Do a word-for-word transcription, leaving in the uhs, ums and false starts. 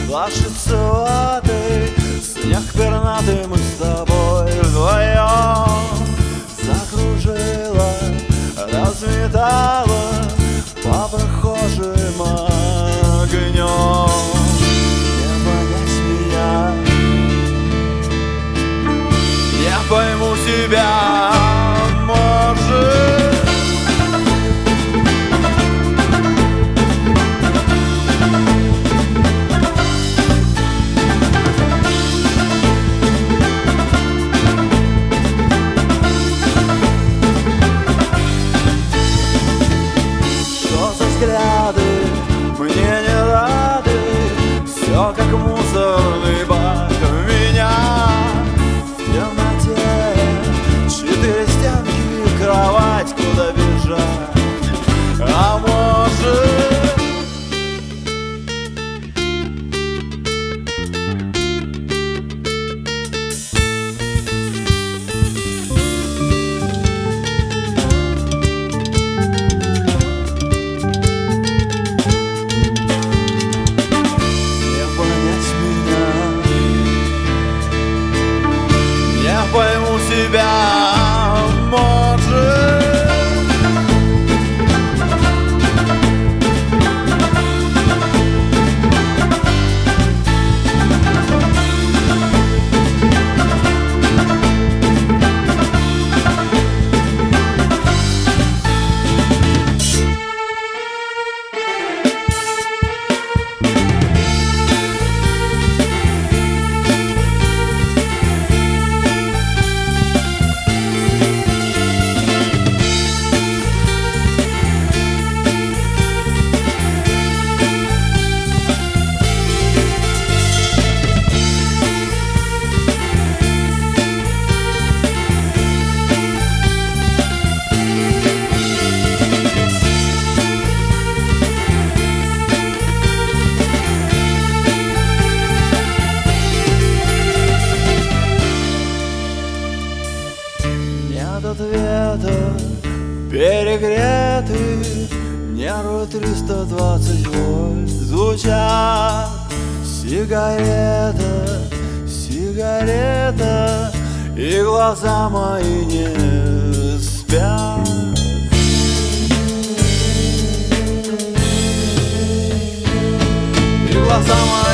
ложится ватой, снег пернатый, мы с тобой вдвоем. Закружила, разметала по прохожим огнем. Не понять меня, не пойму тебя, может. Взгляды мне не рады, все как мусорный бак. Меня в темноте четыре стенки, кровать, куда бежать. А может, пойму себя, может. Нет ответа, перегреты нервы триста двадцать вольт. Звучат сигарета, сигарета, и глаза мои не спят. И глаза мои